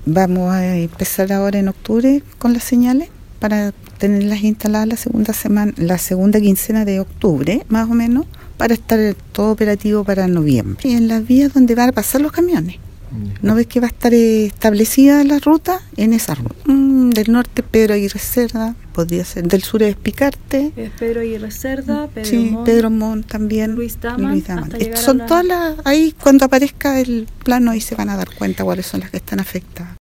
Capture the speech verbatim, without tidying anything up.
vamos a empezar ahora en octubre con las señales para tenerlas instaladas la segunda semana, la segunda quincena de octubre, más o menos, para estar todo operativo para noviembre. Y en las vías donde van a pasar los camiones. ¿No ves que va a estar establecida la ruta? En esa ruta. Mm, del norte Pedro Aguirre Cerda, podría ser. Del sur es Picarte. Es Pedro Aguirre Cerda, Pedro sí, Montt, Pedro Montt también. Luis Daman. Luis Daman. Son la... todas las, ahí cuando aparezca el plano ahí se van a dar cuenta cuáles son las que están afectadas.